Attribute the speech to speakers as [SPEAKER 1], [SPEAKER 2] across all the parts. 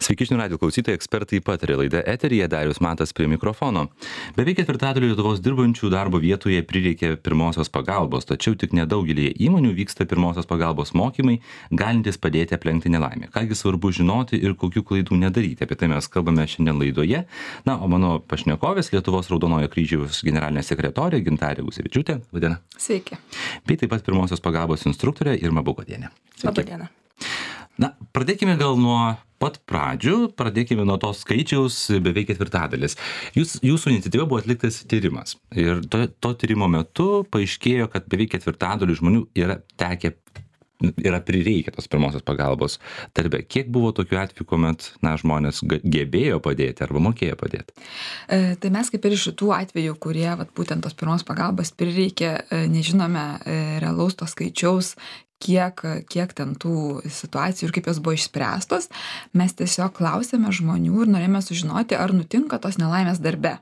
[SPEAKER 1] Sveiki, žinių radijo klausytojai, ekspertai patarė, laida eteryje, Darius Matas prie mikrofono. Beveik ketvirtadalio Lietuvos dirbančių darbo vietoje prireikia pirmosios pagalbos, tačiau tik nedaugelį įmonių vyksta pirmosios pagalbos mokymai, galintys padėti aplenkti nelaimę. Kągi svarbu žinoti ir kokių klaidų nedaryti, apie tai mes kalbame šiandien laidoje. Na, o mano pašnekovės Lietuvos Raudonojo kryžiaus generalinė sekretorė Gintarė Gusevičiūtė. Labadiena.
[SPEAKER 2] Sveiki.
[SPEAKER 1] Bei taip pat pirmosios pagalbos instruktorė Irma Bukodienė.
[SPEAKER 2] Labadiena.
[SPEAKER 1] Na, pradėkime gal nuo pat pradžių, pradėkime nuo to skaičiaus beveik ketvirtadalis. Jūsų iniciatyva buvo atliktas tyrimas ir to tyrimo metu paaiškėjo, kad beveik ketvirtadalių žmonių yra prireikę tos pirmosios pagalbos darbe. Kiek buvo tokių atvejų, kuomet žmonės gebėjo padėti arba mokėjo padėti?
[SPEAKER 2] Tai mes kaip ir iš šitų atvejų, kurie būtent tos pirmos pagalbos prireikė, nežinome realaus to skaičiaus, kiek ten tų situacijų ir kaip jos buvo išspręstos. Mes tiesiog klausėme žmonių ir norėjome sužinoti, ar nutinka tos nelaimės darbe.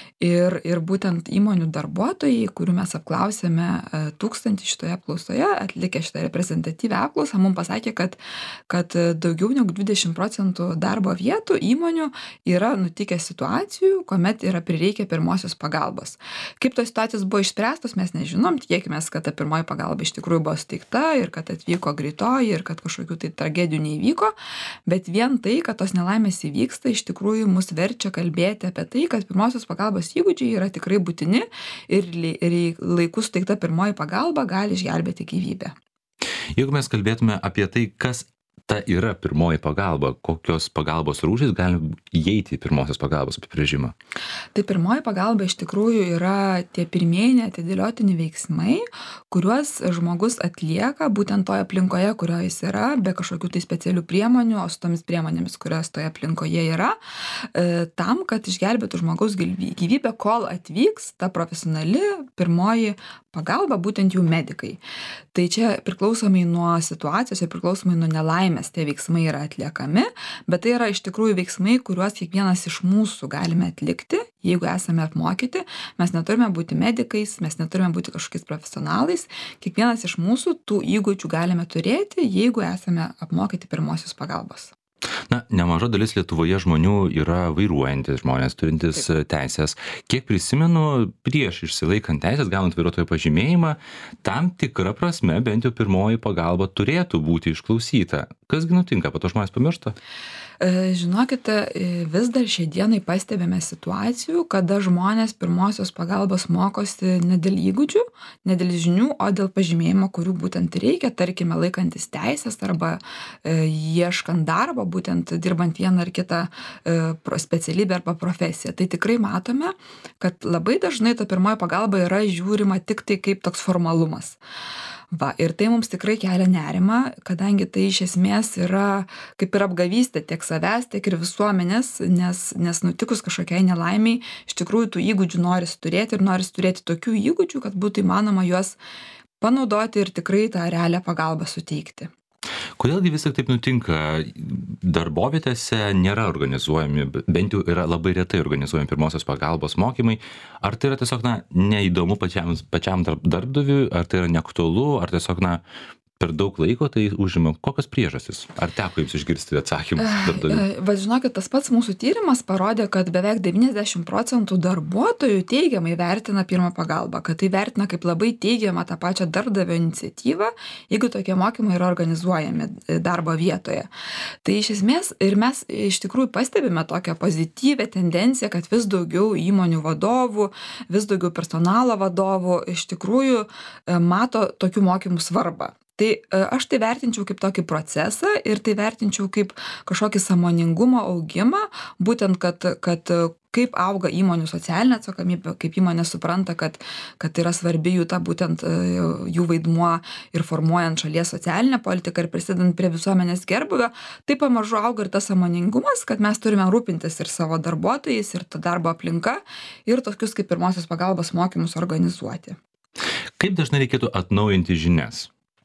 [SPEAKER 2] Ir būtent įmonių darbuotojai, kurių mes apklausėme 1000 šitoje apklausoje, atlikę šitą reprezentatyvią apklausą, mums pasakė, kad daugiau negu 20% darbo vietų įmonių yra nutikę situacijų, kuomet yra prireikę pirmosios pagalbos. Kaip tos situacijos buvo išspręstos, mes nežinom, tikėkime, kad ta pirmoji pagalba iš tikrųjų buvo suteikta ir kad atvyko greitoji ir kad kažkokių tai tragedijų neįvyko, bet vien tai, kad tos nelaimės įvyksta, iš tikrųjų mus verčia kalbėti apie tai, kad pirmosios pagalbos įgūdžiai yra tikrai būtini ir laiku suteikta pirmoji pagalba gali išgelbėti gyvybę.
[SPEAKER 1] Jeigu mes kalbėtume apie tai, kas ta yra pirmoji pagalba, kokios pagalbos rūšys gali įeiti į pirmosios pagalbos apibrėžimą?
[SPEAKER 2] Tai pirmoji pagalba iš tikrųjų yra tie pirmieji neatidėliotini veiksmai, kuriuos žmogus atlieka būtent toje aplinkoje, kurioje jis yra, be kažkokių tai specialių priemonių, o su tomis priemonėmis, kurios toje aplinkoje yra, tam, kad išgelbėtų žmogaus gyvybę, kol atvyks ta profesionali pirmoji pagalba, būtent jų medikai. Tai čia priklausomai nuo situacijos ir priklausomai nuo nelaimės tie veiksmai yra atliekami, bet tai yra iš tikrųjų veiksmai, kuriuos kiekvienas iš mūsų galime atlikti, jeigu esame apmokyti. Mes neturime būti medikais, mes neturime būti kažkokiais profesionalais. Kiekvienas iš mūsų tų įgūdžių galime turėti, jeigu esame apmokyti pirmosios pagalbos.
[SPEAKER 1] Na, nemaža dalis Lietuvoje žmonių yra vairuojantis žmonės, turintis teisės. Kiek prisimenu, prieš išsilaikant teisės, gaunant vairuotojo pažymėjimą, tam tikra prasme bent jau pirmoji pagalba turėtų būti išklausyta. Kasgi nutinka, po to žmonės pamiršta?
[SPEAKER 2] Žinokite, vis dar šiai dienai pastebime situacijų, kada žmonės pirmosios pagalbos mokosi ne dėl įgūdžių, ne dėl žinių, o dėl pažymėjimo, kurių būtent reikia, tarkime, laikantis teisės arba ieškant darbo, būtent dirbant vieną ar kitą specialybę arba profesiją. Tai tikrai matome, kad labai dažnai ta pirmoji pagalba yra žiūrima tik tai kaip toks formalumas. Ir tai mums tikrai kelia nerimą, kadangi tai iš esmės yra kaip ir apgavystė tiek savęs, tiek ir visuomenės, nes nutikus kažkokiai nelaimiai, iš tikrųjų tų įgūdžių norisi turėti tokių įgūdžių, kad būtų įmanoma juos panaudoti ir tikrai tą realią pagalbą suteikti.
[SPEAKER 1] Kodėlgi vis tik taip nutinka? Darbovietėse nėra organizuojami, bent jau yra labai retai organizuojami pirmosios pagalbos mokymai. Ar tai yra tiesiog neįdomu pačiam darbdaviui, ar tai yra neaktualu, ar tiesiog per daug laiko tai užima? Kokios priežastys? Ar teko jums išgirsti atsakymus darbdavių?
[SPEAKER 2] Žinokit, tas pats mūsų tyrimas parodė, kad beveik 90% darbuotojų teigiamai vertina pirmą pagalbą, kad tai vertina kaip labai teigiamą tą pačią darbdavio iniciatyvą, jeigu tokie mokymai yra organizuojami darbo vietoje. Tai iš esmės ir mes iš tikrųjų pastebime tokią pozityvę tendenciją, kad vis daugiau įmonių vadovų, vis daugiau personalo vadovų iš tikrųjų mato tokių mokymų svarbą. Tai aš tai vertinčiau kaip tokį procesą ir tai vertinčiau kaip kažkokį sąmoningumo augimą, būtent, kad kaip auga įmonių socialinė atsakomybė, kaip įmonė supranta, kad yra svarbi jų būtent jų vaidmuo ir formuojant šalies socialinę politiką ir prisidedant prie visuomenės gerbūvio, tai pamažu auga ir tas sąmoningumas, kad mes turime rūpintis ir savo darbuotojais, ir ta darbo aplinka, ir tokius kaip pirmosios pagalbos mokymus organizuoti.
[SPEAKER 1] Kaip dažnai reikėtų atnaujinti žinias?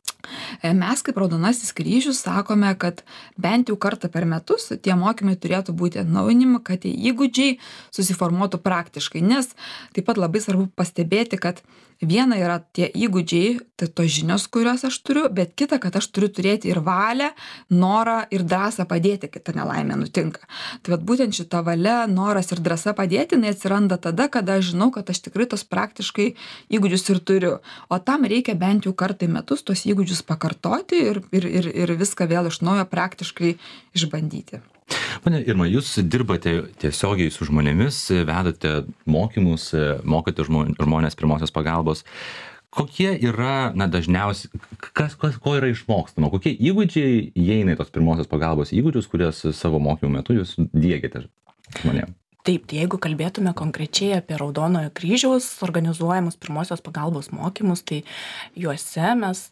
[SPEAKER 2] Mes kaip Raudonasis kryžius sakome, kad bent jau kartą per metus tie mokymai turėtų būti atnaujinami, kad tie įgūdžiai susiformuotų praktiškai, nes taip pat labai svarbu pastebėti, kad viena yra tie įgūdžiai, tai tos žinios, kurios aš turiu, bet kita, kad aš turiu turėti ir valią, norą ir drąsą padėti, kai ta nelaimė nutinka. Tai vat būtent šita valia, noras ir drąsa padėti, jinai atsiranda tada, kada aš žinau, kad aš tikrai tos praktiškai įgūdžius ir turiu. O tam reikia bent jau kartą į metus tos įgūdžius pakartoti ir viską vėl iš naujo praktiškai išbandyti.
[SPEAKER 1] Pane Irma, jūs dirbate tiesiogiai su žmonėmis, vedate mokymus, mokote žmonės pirmosios pagalbos. Kokie yra, dažniausiai, ko yra išmokstama, kokie įgūdžiai įeina į tos pirmosios pagalbos įgūdžius, kurias savo mokymų metu jūs diegiate žmonėms?
[SPEAKER 3] Taip, tai jeigu kalbėtume konkrečiai apie Raudonojo kryžiaus organizuojamus pirmosios pagalbos mokymus, tai juose mes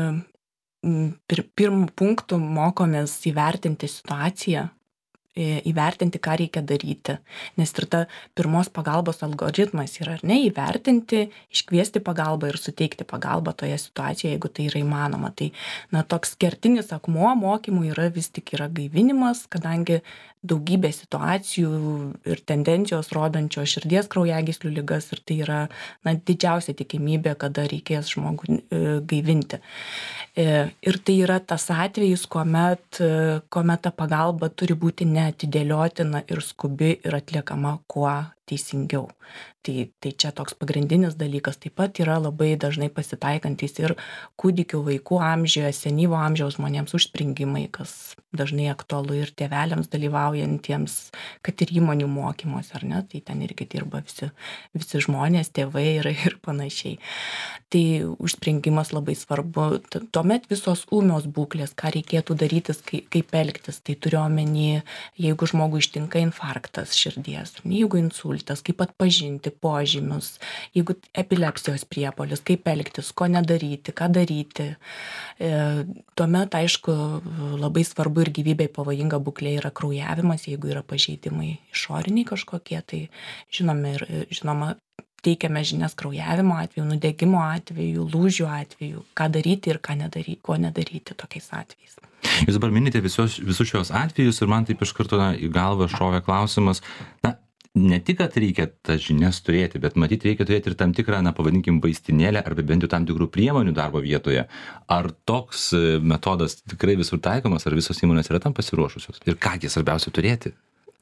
[SPEAKER 3] pirmų punktų mokomės įvertinti situaciją, įvertinti, ką reikia daryti, nes ir ta pirmos pagalbos algoritmas yra, ar ne, įvertinti, iškviesti pagalbą ir suteikti pagalbą toje situacijoje, jeigu tai yra įmanoma. Tai, toks kertinis akmuo mokymų yra vis tik yra gaivinimas, kadangi daugybė situacijų ir tendencijos rodančios širdies kraujagyslių ligas ir tai yra, didžiausia tikimybė, kada reikės žmogų gaivinti. Ir tai yra tas atvejis, kuomet ta pagalba turi būti neatidėliotina ir skubi ir atliekama kuo teisingiau. Tai čia toks pagrindinis dalykas. Taip pat yra labai dažnai pasitaikantis ir kūdikių vaikų amžiuje, senyvo amžiaus žmonėms užspringimai, kas dažnai aktualu ir tėveliams dalyvaujantiems, kad ir įmonių mokymuose, ar ne, tai ten irgi dirba visi žmonės, tėvai ir panašiai. Tai užspringimas labai svarbu. Tuomet visos ūmios būklės, ką reikėtų daryti, kaip elgtis. Tai turiu omeny, jeigu žmogui ištinka infarktas širdies, jeigu insultas, kaip atpažinti požymius, jeigu epilepsijos priepuolis, kaip elgtis, ko nedaryti, ką daryti. Tuomet, aišku, labai svarbu ir gyvybei pavojinga būklė yra kraujavimas, jeigu yra pažeidimai išoriniai kažkokie, tai žinoma, teikiame žinias kraujavimo atveju, nudegimo atveju, lūžių atveju, ką daryti ir ko nedaryti tokiais atvejais.
[SPEAKER 1] Jūs dabar minite visus šios atvejus ir man taip iš karto į galvą šovė klausimas, ne tik, kad reikia tas žinias turėti, bet matyti reikia turėti ir tam tikrą, pavadinkim, vaistinėlę arba bent jau tam tikrų priemonių darbo vietoje. Ar toks metodas tikrai visur taikomas, ar visos įmonės yra tam pasiruošusios? Ir ką svarbiausia turėti?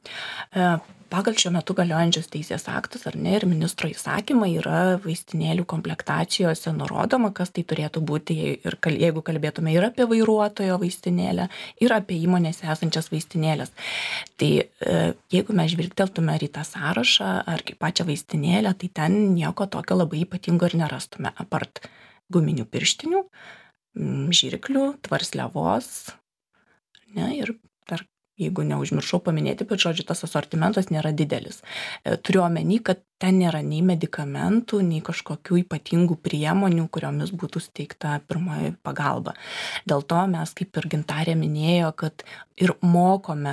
[SPEAKER 3] Pagal šiuo metu galiojančius teisės aktus, ar ne, ir ministro įsakymai yra vaistinėlių komplektacijose nurodoma, kas tai turėtų būti, ir jeigu kalbėtume ir apie vairuotojo vaistinėlę, ir apie įmonėse esančias vaistinėlės. Tai jeigu mes žvilgteltume į tą sąrašą ar pačią vaistinėlę, tai ten nieko tokio labai ypatingo ir nerastume, apart guminių pirštinių, žirklių, tvarsliavos, ne, ir dar jeigu neužmiršau paminėti, bet žodžiu, tas asortimentas nėra didelis. Turiu omeny, kad ten nėra nei medikamentų, nei kažkokių ypatingų priemonių, kuriomis būtų steigta pirmoji pagalba. Dėl to mes, kaip ir Gintarė minėjo, kad ir mokome,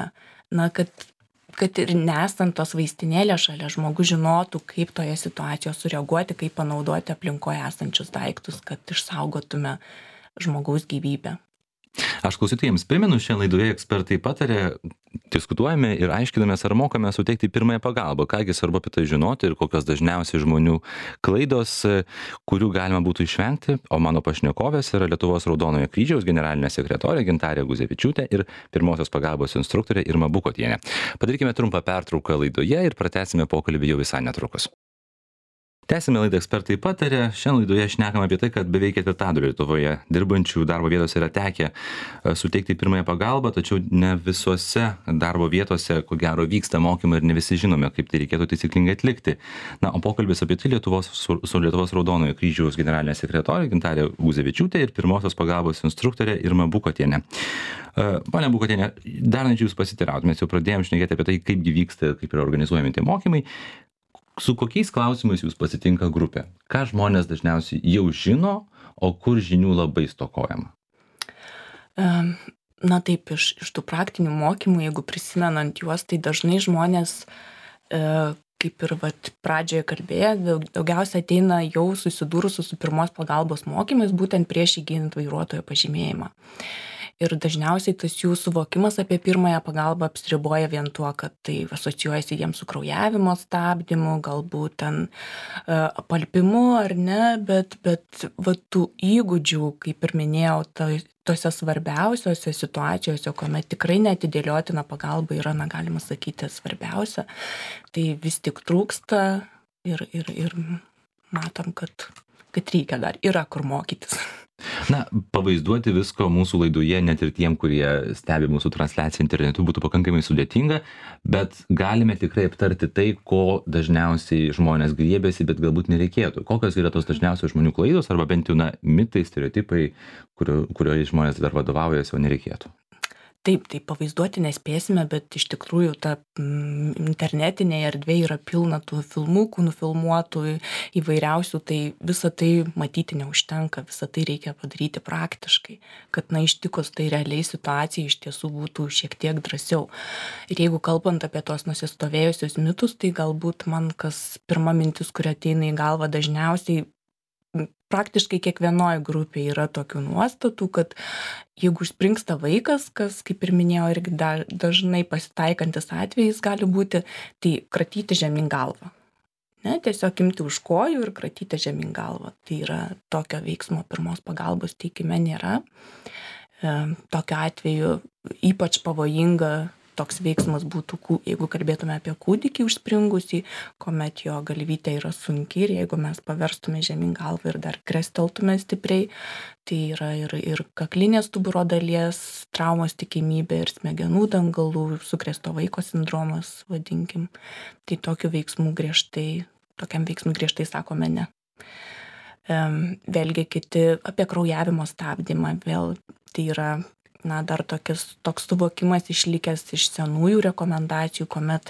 [SPEAKER 3] kad ir nesant tos vaistinėlės šalia, žmogus žinotų, kaip toje situacijoje sureaguoti, kaip panaudoti aplinkoje esančius daiktus, kad išsaugotume žmogaus gyvybę.
[SPEAKER 1] Aš klausytojams primenu, šiandien laidoje ekspertai patarė, diskutuojame ir aiškinamės, ar mokame suteikti pirmąją pagalbą, kągi svarbu apie tai žinoti ir kokios dažniausiai žmonių klaidos, kurių galima būtų išvengti. O mano pašnekovės yra Lietuvos Raudonojo kryžiaus generalinė sekretorė Gintarė Guzevičiūtė ir pirmosios pagalbos instruktorė Irma Bukotienė. Padarykime trumpą pertrauką laidoje ir pratęsime pokalbį jau visai netrukus. Tęsime laidą ekspertai patarė. Šiandien laidoje šnekam apie tai, kad beveik ketvirtadalio Lietuvoje dirbančių darbo vietose yra tekę suteikti pirmąją pagalbą, tačiau ne visose darbo vietose, ko gero, vyksta mokymai ir ne visi žinome, kaip tai reikėtų taisyklingai atlikti. O pokalbis apie tai su Lietuvos Raudonojo kryžiaus generalinė sekretorė Gintarė Guzevičiūtė ir pirmosios pagalbos instruktorė Irma Bukotienė. Ponia Bukotienė, dar norėčiau jūs pasiteirauti, mes jau pradėjome šnekėti apie tai, kaipgi vyksta, kaip yra organizuojami tie mokymai. Su kokiais klausimais jūs pasitinka grupė? Ką žmonės dažniausiai jau žino, o kur žinių labai stokojama?
[SPEAKER 3] Taip, iš tų praktinių mokymų, jeigu prisimenant juos, tai dažnai žmonės, kaip ir pradžioje kalbėjo, daugiausia ateina jau susidūrusių su pirmos pagalbos mokymais, būtent prieš įgyjant vairuotojo pažymėjimą. Ir dažniausiai tas jų suvokimas apie pirmąją pagalbą apsiriboja vien tuo, kad tai asocijuojasi jiems su kraujavimo stabdymu, galbūt ten apalpimu ar ne, bet va tų įgūdžių, kaip ir minėjau, tose svarbiausiose situacijose, kuomet tikrai neatidėliotina pagalba yra, galima sakyti, svarbiausia, tai vis tik trūksta ir matom, kad reikia dar, yra kur mokytis.
[SPEAKER 1] Na, pavaizduoti visko mūsų laidoje, net ir tiem, kurie stebi mūsų transliaciją internetu, būtų pakankamai sudėtinga, bet galime tikrai aptarti tai, ko dažniausiai žmonės griebėsi, bet galbūt nereikėtų. Kokios yra tos dažniausios žmonių klaidos, arba bent jau mitai, stereotipai, kurioje žmonės dar vadovaujasi, o nereikėtų.
[SPEAKER 3] Taip, tai pavaizduoti nespėsime, bet iš tikrųjų ta internetinėje erdvėje yra pilna tų filmukų, nufilmuotų įvairiausių, tai visą tai matyti neužtenka, visą tai reikia padaryti praktiškai, kad ištikus tai realiai situacijai iš tiesų būtų šiek tiek drąsiau. Ir jeigu kalbant apie tos nusistovėjusius mitus, tai galbūt man kas pirma mintis, kuri ateina į galvą dažniausiai, praktiškai kiekvienoje grupėje yra tokių nuostatų, kad jeigu springsta vaikas, kas, kaip ir minėjau, irgi dažnai pasitaikantis atvejais gali būti, tai kratyti žemyn galvą. Ne, tiesiog imti už kojų ir kratyti žemyn galvą. Tai yra tokio veiksmo pirmos pagalbos teikime nėra. Tokiu atveju ypač pavojinga toks veiksmas būtų, jeigu kalbėtume apie kūdikį užspringusį, kuomet jo galvytė yra sunki ir jeigu mes paverstume žemyn galvą ir dar kresteltume stipriai, tai yra ir kaklinės stuburo dalies traumos tikimybė ir smegenų dangalų, sukrėsto vaiko sindromas, vadinkim. Tai tokiam veiksmui griežtai sakome ne. Vėlgi kiti apie kraujavimo stabdymą, vėl tai yra dar toks suvokimas išlikęs iš senųjų rekomendacijų, kuomet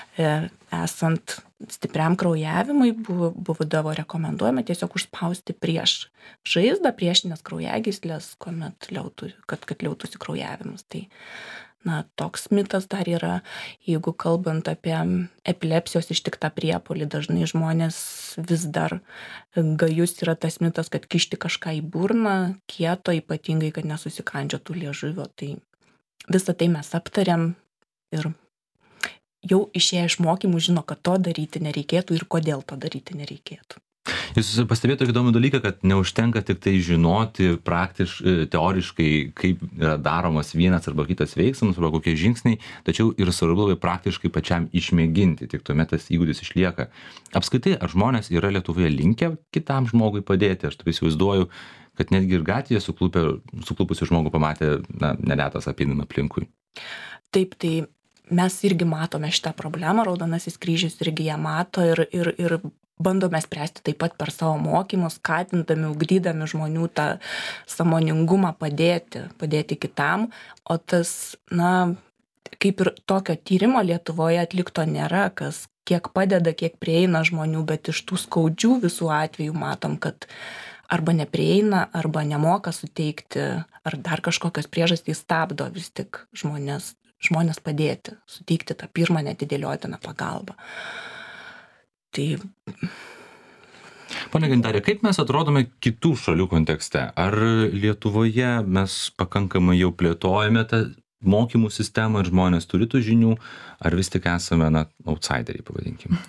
[SPEAKER 3] esant stipriam kraujavimui būdavo rekomenduojama tiesiog užspausti prieš žaizdą, priešinės kraujagyslės, kad liautųsi kraujavimas. Tai toks mitas dar yra, jeigu kalbant apie epilepsijos ištiktą priepuolį, dažnai žmonės vis dar gajus yra tas mitas, kad kišti kažką į burną, kieto, ypatingai, kad nesusikandžiotų liežuvio. Tai visą tai mes aptariam ir jau išėję iš mokymų žino, kad to daryti nereikėtų ir kodėl to daryti nereikėtų.
[SPEAKER 1] Jūs pastebėjote tokį įdomų dalyką, kad neužtenka tik tai žinoti teoriškai, kaip yra daromas vienas arba kitas veiksmas, arba kokie žingsniai, tačiau ir svarbu labai praktiškai pačiam išmėginti, tik tuomet tas įgūdis išlieka. Apskritai, ar žmonės yra Lietuvoje linkę kitam žmogui padėti? Aš taip įsivaizduoju, kad netgi ir gatvėje suklupusi žmogų pamatė, neretas apeinama aplinkui.
[SPEAKER 3] Taip, tai mes irgi matome šitą problemą, Raudonasis kryžius irgi ją mato ir bandome spręsti taip pat per savo mokymus, skatindami, ugdydami žmonių tą sąmoningumą padėti kitam, o tas, kaip ir tokio tyrimo Lietuvoje atlikto nėra, kas kiek padeda, kiek prieina žmonių, bet iš tų skaudžių visų atvejų matom, kad arba neprieina, arba nemoka suteikti, ar dar kažkokios priežastys stabdo vis tik žmonės padėti, suteikti tą pirmą neatidėliotiną pagalbą. Tai...
[SPEAKER 1] Pone Gintarė, kaip mes atrodome kitų šalių kontekste? Ar Lietuvoje mes pakankamai jau plėtojame tą mokymų sistemą ir žmonės turi tų žinių, ar vis tik esame, outsideriai, pavadinkime?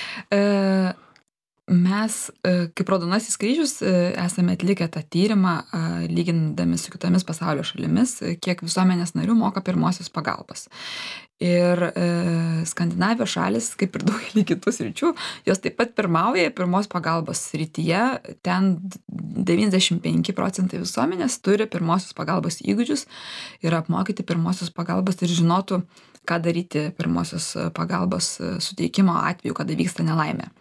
[SPEAKER 2] Mes, kaip Raudonasis kryžius, esame atlikę tą tyrimą, lygindami su kitomis pasaulio šalimis, kiek visuomenės narių moka pirmosios pagalbos. Ir Skandinavijos šalis, kaip ir daugelį kitų sričių, jos taip pat pirmauja pirmos pagalbos srityje. Ten 95% visuomenės turi pirmosios pagalbos įgūdžius ir apmokyti pirmosios pagalbos ir žinotų, ką daryti pirmosios pagalbos suteikimo atveju, kada vyksta nelaimė.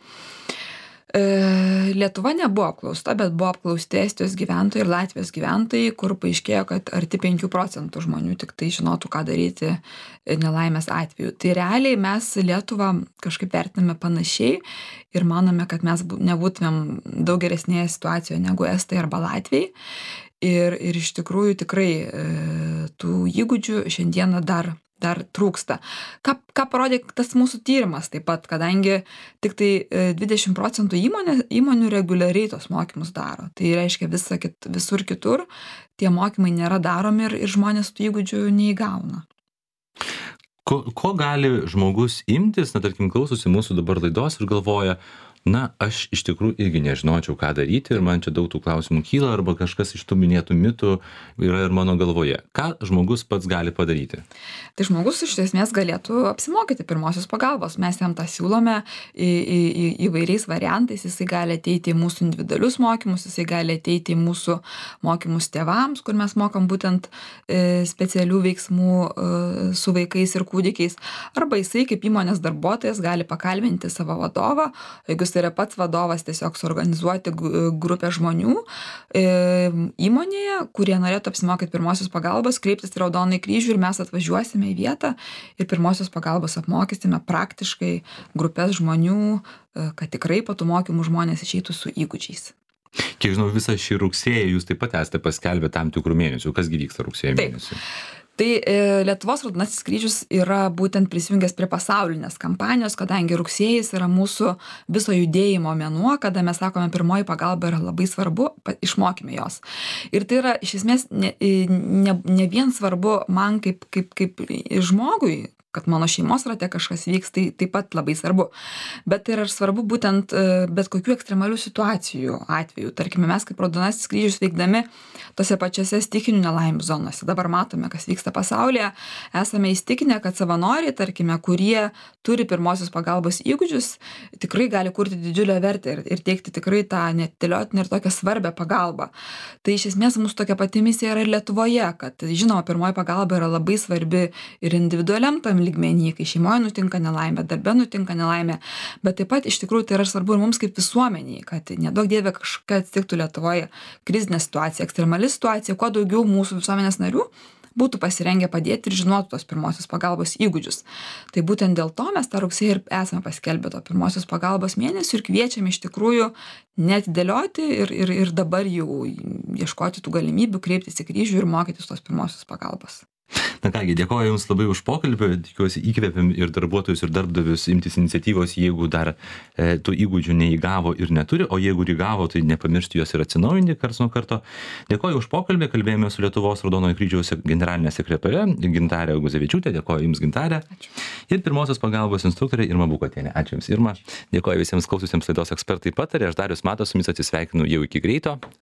[SPEAKER 2] Lietuva nebuvo apklausta, bet buvo apklausti Estijos gyventojai ir Latvijos gyventojai, kur paaiškėjo, kad arti 5% žmonių tik tai žinotų, ką daryti nelaimės atveju. Tai realiai mes Lietuvą kažkaip vertiname panašiai ir manome, kad mes nebūtumėm daug geresnėje situacijoje negu Estai arba Latvijai. Ir iš tikrųjų tikrai tų įgūdžių šiandieną dar dar trūksta. Ką parodė tas mūsų tyrimas taip pat, kadangi tik tai 20% įmonių reguliariai tos mokymus daro. Tai reiškia visur kitur tie mokymai nėra daromi ir žmonės tų įgūdžių neįgauna.
[SPEAKER 1] Ko gali žmogus imtis, tarkim, klausosi mūsų dabar laidos ir galvoja, aš iš tikrųjų irgi nežinočiau, ką daryti ir man čia daug tų klausimų kyla arba kažkas iš tų minėtų mitų yra ir mano galvoje. Ką žmogus pats gali padaryti?
[SPEAKER 2] Tai žmogus iš esmės galėtų apsimokyti pirmosios pagalbos. Mes jam tą siūlome įvairiais variantais. Jisai gali ateiti į mūsų individualius mokymus, jisai gali ateiti į mūsų mokymus tėvams, kur mes mokam būtent specialių veiksmų su vaikais ir kūdikiais. Arba jisai kaip įmonės darbuotojas gali pakalbinti savo vadovą, jeigu jis yra pats vadovas, tiesiog suorganizuoti grupę žmonių įmonėje, kurie norėtų apsimokyti pirmosios pagalbos, kreiptis į Raudonąjį kryžių ir mes atvažiuosime į vietą ir pirmosios pagalbos apmokysime praktiškai grupės žmonių, kad tikrai po tų mokymų žmonės išeitų su įgūdžiais.
[SPEAKER 1] Kiek žinau, visą šį rugsėjį jūs taip pat esate paskelbę tam tikrų mėnesių. Kasgi vyksta rugsėjo mėnesį?
[SPEAKER 2] Tai Lietuvos Raudonasis kryžius yra būtent prisijungęs prie pasaulinės kampanijos, kadangi rugsėjis yra mūsų viso judėjimo mėnuo, kada mes sakome, pirmoji pagalba yra labai svarbu, išmokime jos. Ir tai yra iš esmės ne vien svarbu man kaip žmogui, kad mano šeimos rate kažkas vyks, tai taip pat labai svarbu. Bet tai yra svarbu būtent bet kokių ekstremalių situacijų atveju. Tarkime, mes kaip Raudonasis kryžius veikdami tose pačiose stichinių nelaimių zonose. Dabar matome, kas vyksta pasaulyje. Esame įstikinę, kad savanoriai, tarkime, kurie turi pirmosios pagalbos įgūdžius, tikrai gali kurti didžiulę vertę ir teikti tikrai tą neatidėliotiną ir tokią svarbią pagalbą. Tai iš esmės mūsų tokia pati misija yra ir Lietuvoje, kad žinoma, pirmoji pagalba yra labai svarbi ir individualiam tam lygmenį, kai šeimoje nutinka nelaimė, darbe nutinka nelaimė, bet taip pat iš tikrųjų tai yra svarbu ir mums kaip visuomeniai, kad nedaug dievė kažką atsitiktų Lietuvoje krizinė situacija, ekstremali situacija, kuo daugiau mūsų visuomenės narių būtų pasirengę padėti ir žinotų tos pirmosios pagalbos įgūdžius. Tai būtent dėl to mes tą rugsėjį ir esame paskelbę to pirmosios pagalbos mėnesių ir kviečiame iš tikrųjų neatidėlioti ir dabar jau ieškoti tų galimybių, kreiptis į kryžių ir mokytis tos pirmosios pagalbos.
[SPEAKER 1] Na kągi, dėkoju Jums labai už pokalbį, tikiuosi įkvėpėm ir darbuotojus ir darbdavius imtis iniciatyvos, jeigu dar tų įgūdžių neįgavo ir neturi, o jeigu ir įgavo, tai nepamiršti juos ir atsinaujinti karts nuo karto. Dėkoju už pokalbį, kalbėjome su Lietuvos Raudonojo kryžiaus generalinė sekretorė Gintarė Guzevičiūtė, dėkoju Jums Gintarė. Ačiū. Ir pirmosios pagalbos instruktorė Irma Bukotienė. Ačiū Jums Irma. Dėkoju visiems klaususiems laidos Ekspertai pataria, aš Darius Matas su Jumis atsisveikinu jau iki greito.